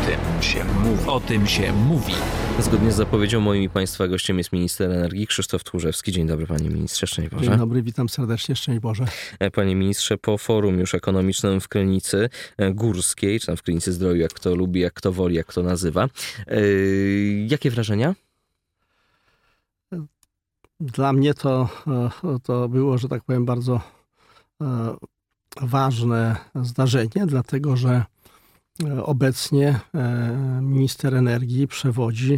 O tym się mówi. Zgodnie z zapowiedzią moim i Państwa gościem jest minister energii Krzysztof Tchórzewski. Dzień dobry, panie ministrze, szczęść Boże. Dzień dobry, witam serdecznie, szczęść Boże. Panie ministrze, po forum już ekonomicznym w Krynicy Górskiej, czy tam w Krynicy Zdroju, jak kto lubi, jak kto woli, jak kto nazywa. Jakie wrażenia? Dla mnie to było, że tak powiem, bardzo ważne zdarzenie, dlatego że obecnie minister energii przewodzi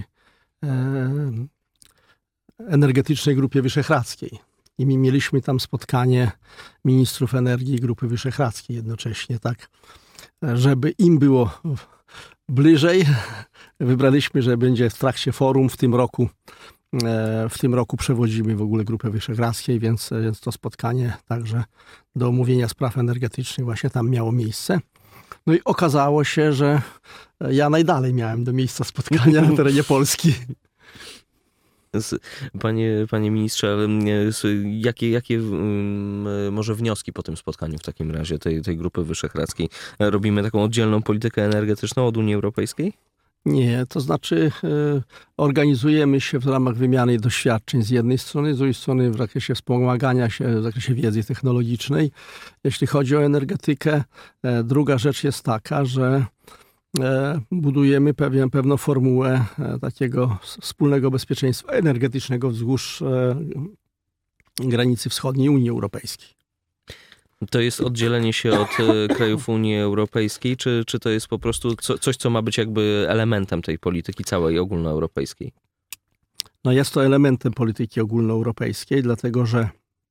Energetycznej Grupie Wyszehradzkiej. I my mieliśmy tam spotkanie ministrów energii i Grupy Wyszehradzkiej jednocześnie, tak, żeby im było bliżej. Wybraliśmy, że będzie w trakcie forum w tym roku. W tym roku przewodzimy w ogóle Grupę Wyszehradzkiej, więc to spotkanie także do omówienia spraw energetycznych właśnie tam miało miejsce. No i okazało się, że ja najdalej miałem do miejsca spotkania na terenie Polski. Panie ministrze, jakie może wnioski po tym spotkaniu w takim razie tej Grupy Wyszehradzkiej? Robimy taką oddzielną politykę energetyczną od Unii Europejskiej? Nie, to znaczy organizujemy się w ramach wymiany doświadczeń z jednej strony, z drugiej strony w zakresie wspomagania się, w zakresie wiedzy technologicznej. Jeśli chodzi o energetykę, druga rzecz jest taka, że budujemy pewną formułę takiego wspólnego bezpieczeństwa energetycznego wzdłuż granicy wschodniej Unii Europejskiej. To jest oddzielenie się od krajów Unii Europejskiej, czy to jest po prostu coś, co ma być jakby elementem tej polityki całej ogólnoeuropejskiej? No jest to elementem polityki ogólnoeuropejskiej, dlatego że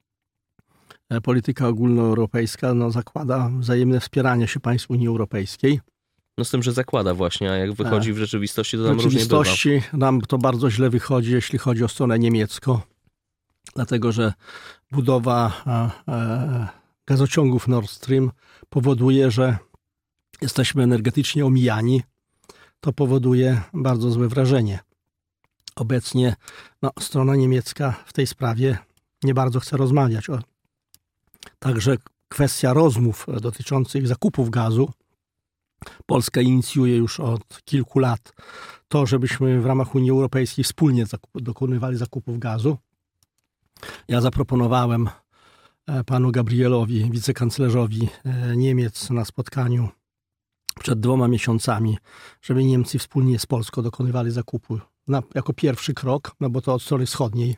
polityka ogólnoeuropejska zakłada wzajemne wspieranie się państw Unii Europejskiej. No z tym, że zakłada właśnie, a jak wychodzi w rzeczywistości, to tam różnie bywa. W rzeczywistości nam to bardzo źle wychodzi, jeśli chodzi o stronę niemiecką, dlatego że budowa gazociągów Nord Stream powoduje, że jesteśmy energetycznie omijani. To powoduje bardzo złe wrażenie. Obecnie strona niemiecka w tej sprawie nie bardzo chce rozmawiać. Także kwestia rozmów dotyczących zakupów gazu. Polska inicjuje już od kilku lat to, żebyśmy w ramach Unii Europejskiej wspólnie dokonywali zakupów gazu. Ja zaproponowałem panu Gabrielowi, wicekanclerzowi Niemiec na spotkaniu przed 2 miesiącami, żeby Niemcy wspólnie z Polską dokonywali zakupu jako pierwszy krok, bo to od strony wschodniej.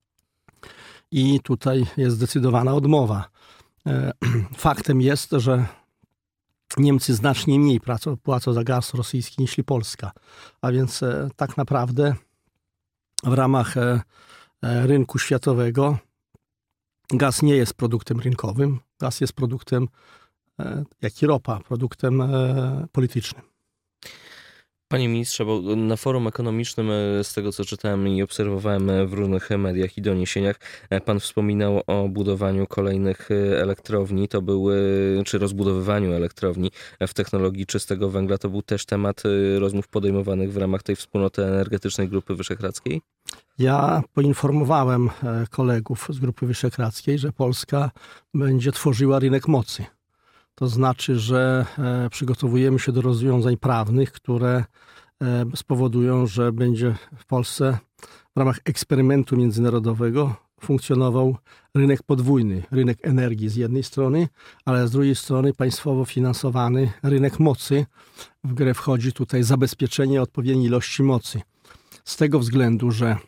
I tutaj jest zdecydowana odmowa. Faktem jest, że Niemcy znacznie mniej płacą za gaz rosyjski niż Polska. A więc tak naprawdę w ramach rynku światowego gaz nie jest produktem rynkowym. Gaz jest produktem, jak i ropa, produktem politycznym. Panie ministrze, bo na forum ekonomicznym, z tego co czytałem i obserwowałem w różnych mediach i doniesieniach, pan wspominał o budowaniu kolejnych elektrowni, czy rozbudowywaniu elektrowni w technologii czystego węgla. To był też temat rozmów podejmowanych w ramach tej wspólnoty energetycznej Grupy Wyszehradzkiej? Ja poinformowałem kolegów z Grupy Wyszehradzkiej, że Polska będzie tworzyła rynek mocy. To znaczy, że przygotowujemy się do rozwiązań prawnych, które spowodują, że będzie w Polsce w ramach eksperymentu międzynarodowego funkcjonował rynek podwójny. Rynek energii z jednej strony, ale z drugiej strony państwowo finansowany rynek mocy. W grę wchodzi tutaj zabezpieczenie odpowiedniej ilości mocy. Z tego względu, że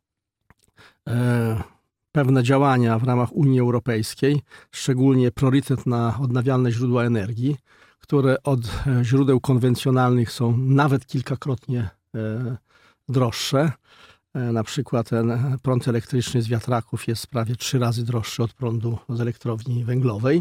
pewne działania w ramach Unii Europejskiej, szczególnie priorytet na odnawialne źródła energii, które od źródeł konwencjonalnych są nawet kilkakrotnie droższe. Na przykład ten prąd elektryczny z wiatraków jest prawie 3 razy droższy od prądu z elektrowni węglowej.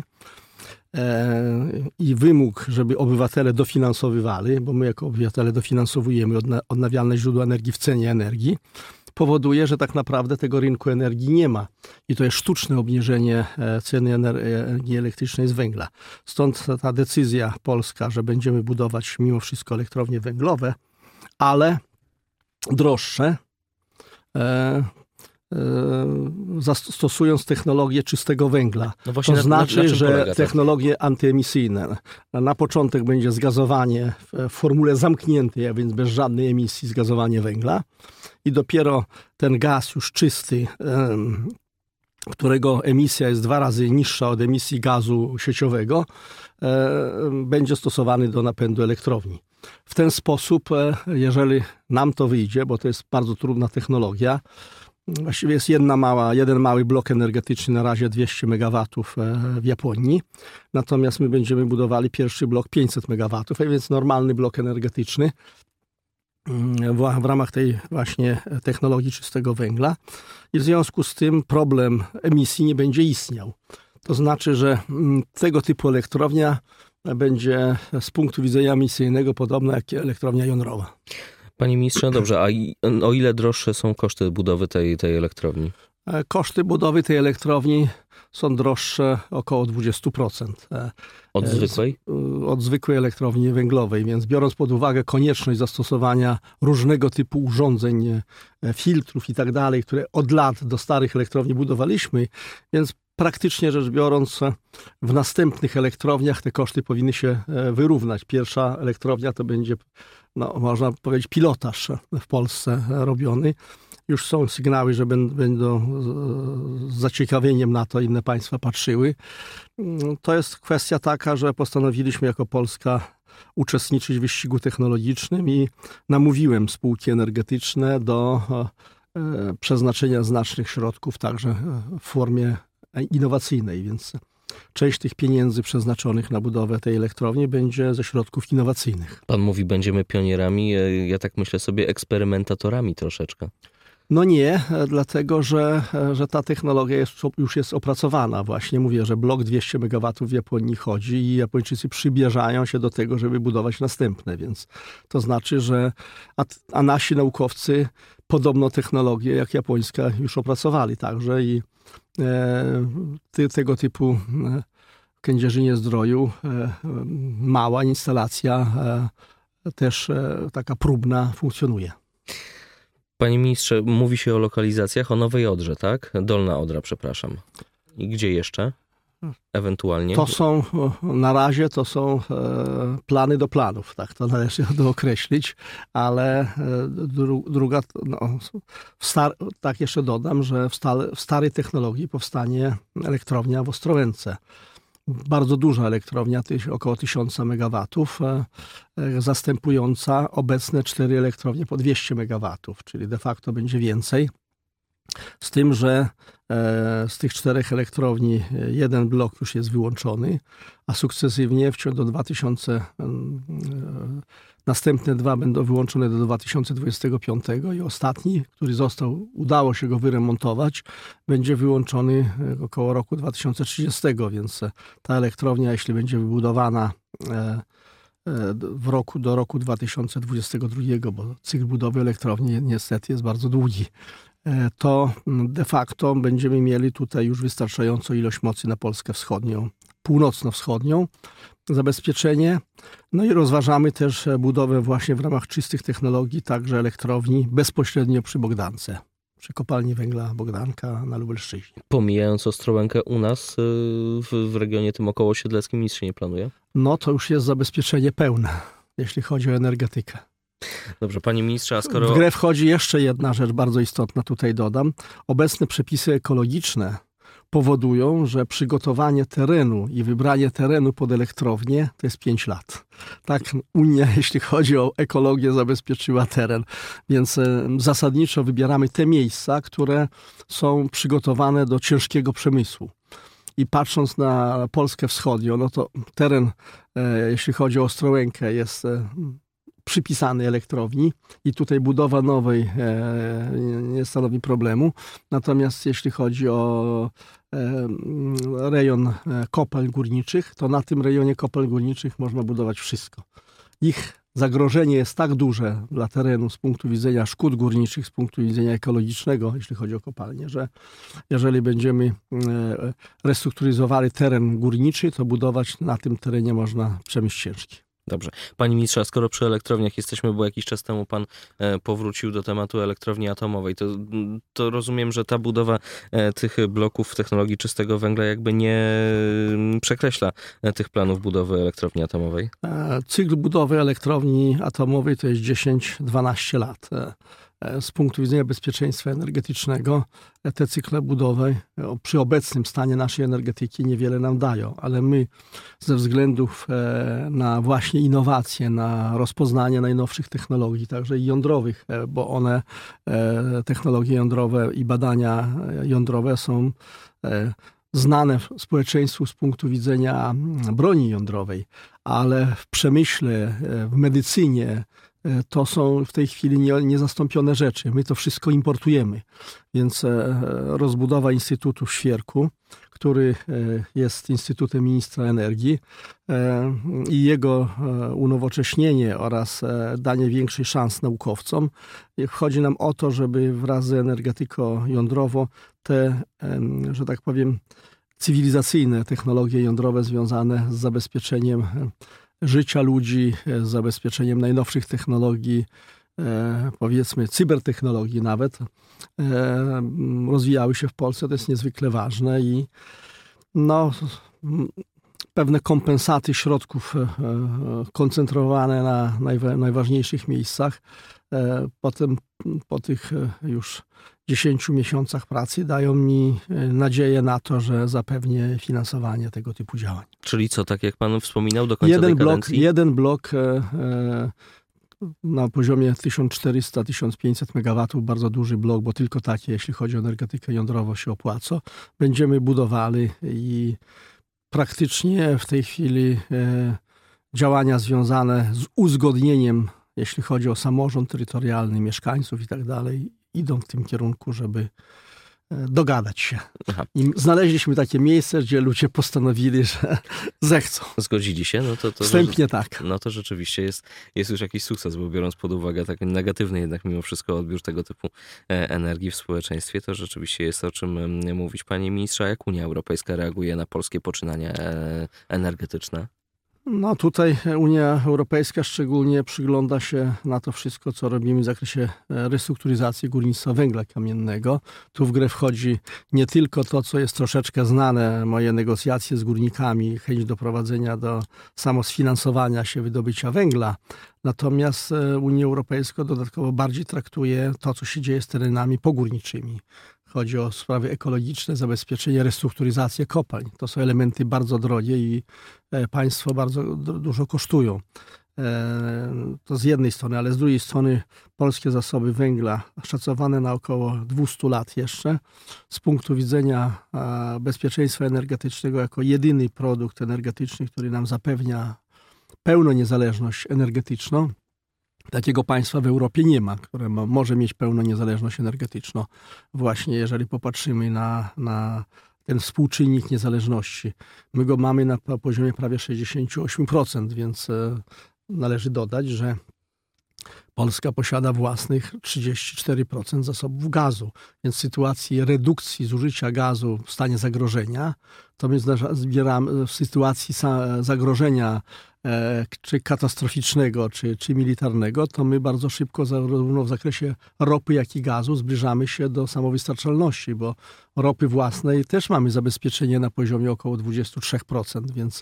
I wymóg, żeby obywatele dofinansowywali, bo my jako obywatele dofinansowujemy odnawialne źródła energii w cenie energii, powoduje, że tak naprawdę tego rynku energii nie ma. I to jest sztuczne obniżenie ceny energii elektrycznej z węgla. Stąd ta decyzja polska, że będziemy budować mimo wszystko elektrownie węglowe, ale droższe, stosując technologię czystego węgla. No właśnie to znaczy, że polega, technologie antyemisyjne. Na początek będzie zgazowanie w formule zamkniętej, a więc bez żadnej emisji zgazowanie węgla i dopiero ten gaz już czysty, którego emisja jest 2 razy niższa od emisji gazu sieciowego, będzie stosowany do napędu elektrowni. W ten sposób, jeżeli nam to wyjdzie, bo to jest bardzo trudna technologia, właściwie jest jeden mały blok energetyczny, na razie 200 MW w Japonii, natomiast my będziemy budowali pierwszy blok 500 MW, a więc normalny blok energetyczny w ramach tej właśnie technologii czystego węgla i w związku z tym problem emisji nie będzie istniał. To znaczy, że tego typu elektrownia będzie z punktu widzenia emisyjnego podobna jak elektrownia jądrowa. Panie ministrze, dobrze, a o ile droższe są koszty budowy tej elektrowni? Koszty budowy tej elektrowni są droższe około 20%. Od zwykłej? Od zwykłej elektrowni węglowej, więc biorąc pod uwagę konieczność zastosowania różnego typu urządzeń, filtrów i tak dalej, które od lat do starych elektrowni budowaliśmy, więc praktycznie rzecz biorąc w następnych elektrowniach te koszty powinny się wyrównać. Pierwsza elektrownia to będzie, można powiedzieć, pilotaż w Polsce robiony. Już są sygnały, że będą z zaciekawieniem na to inne państwa patrzyły. To jest kwestia taka, że postanowiliśmy jako Polska uczestniczyć w wyścigu technologicznym i namówiłem spółki energetyczne do przeznaczenia znacznych środków także w formie innowacyjnej, więc część tych pieniędzy przeznaczonych na budowę tej elektrowni będzie ze środków innowacyjnych. Pan mówi, będziemy pionierami, ja tak myślę sobie eksperymentatorami troszeczkę. No nie, dlatego że ta technologia już jest opracowana. Właśnie mówię, że blok 200 MW w Japonii chodzi i Japończycy przybierzają się do tego, żeby budować następne, więc to znaczy, że a nasi naukowcy podobno technologię jak japońska już opracowali także i tego typu w Kędzierzynie-Zdroju mała instalacja też taka próbna funkcjonuje. Panie ministrze, mówi się o lokalizacjach, o Nowej Odrze, tak? Dolna Odra, przepraszam. I gdzie jeszcze? Ewentualnie? Na razie to są plany do planów, tak to należy dookreślić, ale druga, tak jeszcze dodam, że w starej technologii powstanie elektrownia w Ostrołęce. Bardzo duża elektrownia, około 1000 MW, zastępująca obecne 4 elektrownie po 200 MW, czyli de facto będzie więcej. Z tym, że z tych 4 elektrowni jeden blok już jest wyłączony, a sukcesywnie następne 2 będą wyłączone do 2025 i ostatni, który udało się go wyremontować, będzie wyłączony około roku 2030, więc ta elektrownia, jeśli będzie wybudowana do roku 2022, bo cykl budowy elektrowni niestety jest bardzo długi, to de facto będziemy mieli tutaj już wystarczającą ilość mocy na Polskę wschodnią, północno-wschodnią, zabezpieczenie. No i rozważamy też budowę właśnie w ramach czystych technologii, także elektrowni bezpośrednio przy Bogdance, przy kopalni węgla Bogdanka na Lubelszczyźnie. Pomijając Ostrołękę, u nas w regionie tym okołosiedleckim nic się nie planuje? No to już jest zabezpieczenie pełne, jeśli chodzi o energetykę. Dobrze, panie ministrze, a skoro... W grę wchodzi jeszcze jedna rzecz bardzo istotna, tutaj dodam. Obecne przepisy ekologiczne powodują, że przygotowanie terenu i wybranie terenu pod elektrownię to jest 5 lat. Tak Unia, jeśli chodzi o ekologię, zabezpieczyła teren. Więc zasadniczo wybieramy te miejsca, które są przygotowane do ciężkiego przemysłu. I patrząc na Polskę Wschodnią, no to teren, jeśli chodzi o Ostrołękę, jest przypisany elektrowni i tutaj budowa nowej nie stanowi problemu. Natomiast jeśli chodzi o rejon kopalń górniczych, to na tym rejonie kopalń górniczych można budować wszystko. Ich zagrożenie jest tak duże dla terenu z punktu widzenia szkód górniczych, z punktu widzenia ekologicznego, jeśli chodzi o kopalnie, że jeżeli będziemy restrukturyzowali teren górniczy, to budować na tym terenie można przemysł ciężki. Dobrze. Panie ministrze, a skoro przy elektrowniach jesteśmy, bo jakiś czas temu pan powrócił do tematu elektrowni atomowej, to rozumiem, że ta budowa tych bloków w technologii czystego węgla jakby nie przekreśla tych planów budowy elektrowni atomowej? Cykl budowy elektrowni atomowej to jest 10-12 lat. Z punktu widzenia bezpieczeństwa energetycznego te cykle budowy przy obecnym stanie naszej energetyki niewiele nam dają, ale my ze względów na właśnie innowacje, na rozpoznanie najnowszych technologii, także i jądrowych, bo one, technologie jądrowe i badania jądrowe są znane społeczeństwu z punktu widzenia broni jądrowej, ale w przemyśle, w medycynie to są w tej chwili niezastąpione rzeczy. My to wszystko importujemy. Więc rozbudowa Instytutu w Świerku, który jest Instytutem Ministra Energii, i jego unowocześnienie oraz danie większej szans naukowcom. Chodzi nam o to, żeby wraz z energetyką jądrową te, że tak powiem, cywilizacyjne technologie jądrowe związane z zabezpieczeniem życia ludzi, z zabezpieczeniem najnowszych technologii, powiedzmy cybertechnologii nawet, rozwijały się w Polsce. To jest niezwykle ważne i pewne kompensaty środków koncentrowane na najważniejszych miejscach. Potem po tych już 10 miesiącach pracy dają mi nadzieję na to, że zapewnię finansowanie tego typu działań. Czyli co, tak jak pan wspominał, do końca tej kadencji? Jeden blok na poziomie 1400-1500 MW, bardzo duży blok, bo tylko takie, jeśli chodzi o energetykę jądrową, się opłaca. Będziemy budowali i praktycznie w tej chwili działania związane z uzgodnieniem, jeśli chodzi o samorząd terytorialny, mieszkańców i tak dalej, idą w tym kierunku, żeby dogadać się. Aha. I znaleźliśmy takie miejsce, gdzie ludzie postanowili, że zechcą. Zgodzili się? Wstępnie tak. No to rzeczywiście jest już jakiś sukces, bo biorąc pod uwagę taki negatywny jednak mimo wszystko odbiór tego typu energii w społeczeństwie, to rzeczywiście jest o czym mówić. Panie ministrze, a jak Unia Europejska reaguje na polskie poczynania energetyczne? No tutaj Unia Europejska szczególnie przygląda się na to wszystko, co robimy w zakresie restrukturyzacji górnictwa węgla kamiennego. Tu w grę wchodzi nie tylko to, co jest troszeczkę znane, moje negocjacje z górnikami, chęć doprowadzenia do samosfinansowania się wydobycia węgla. Natomiast Unię Europejską dodatkowo bardziej traktuje to, co się dzieje z terenami pogórniczymi. Chodzi o sprawy ekologiczne, zabezpieczenie, restrukturyzację kopalń. To są elementy bardzo drogie i państwo bardzo dużo kosztują. To z jednej strony, ale z drugiej strony polskie zasoby węgla szacowane na około 200 lat jeszcze z punktu widzenia bezpieczeństwa energetycznego jako jedyny produkt energetyczny, który nam zapewnia pełną niezależność energetyczną. Takiego państwa w Europie nie ma, które może mieć pełną niezależność energetyczną. Właśnie jeżeli popatrzymy na ten współczynnik niezależności. My go mamy na poziomie prawie 68%, więc należy dodać, że Polska posiada własnych 34% zasobów gazu. Więc w sytuacji redukcji zużycia gazu w stanie zagrożenia, to my zbieramy w sytuacji zagrożenia czy katastroficznego, czy militarnego, to my bardzo szybko, zarówno w zakresie ropy, jak i gazu, zbliżamy się do samowystarczalności, bo ropy własnej też mamy zabezpieczenie na poziomie około 23%, więc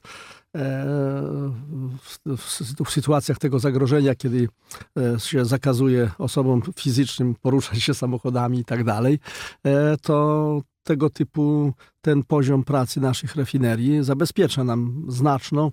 w sytuacjach tego zagrożenia, kiedy się zakazuje osobom fizycznym poruszać się samochodami i tak dalej, to tego typu ten poziom pracy naszych rafinerii zabezpiecza nam znaczno.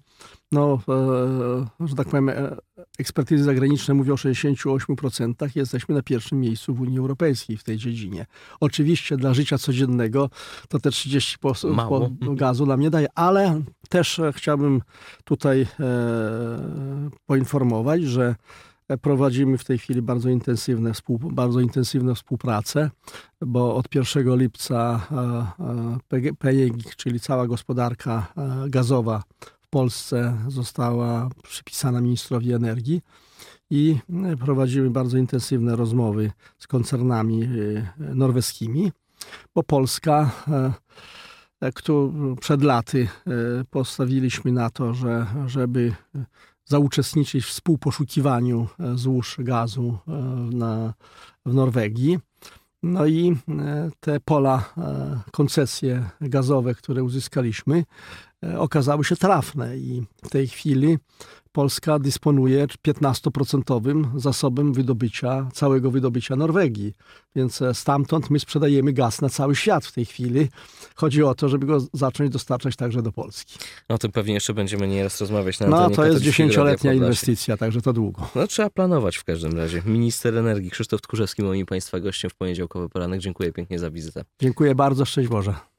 Że tak powiem, ekspertyzy zagraniczne mówią o 68%. Jesteśmy na pierwszym miejscu w Unii Europejskiej w tej dziedzinie. Oczywiście dla życia codziennego to te 30% gazu nam nie daje, ale też chciałbym tutaj poinformować, że prowadzimy w tej chwili bardzo intensywne współpracę, bo od 1 lipca PGNiG, czyli cała gospodarka gazowa w Polsce została przypisana ministrowi energii i prowadzimy bardzo intensywne rozmowy z koncernami norweskimi, bo Polska, przed laty postawiliśmy na to, żeby zauczestniczyć w współposzukiwaniu złóż gazu w Norwegii. No i te pola, koncesje gazowe, które uzyskaliśmy, okazały się trafne i w tej chwili Polska dysponuje 15% zasobem całego wydobycia Norwegii. Więc stamtąd my sprzedajemy gaz na cały świat w tej chwili. Chodzi o to, żeby go zacząć dostarczać także do Polski. O tym pewnie jeszcze będziemy nieraz rozmawiać. No to jest 10-letnia inwestycja, także to długo. No trzeba planować w każdym razie. Minister energii Krzysztof Tchórzewski, moim Państwa gościem w poniedziałkowy poranek. Dziękuję pięknie za wizytę. Dziękuję bardzo, szczęść Boże.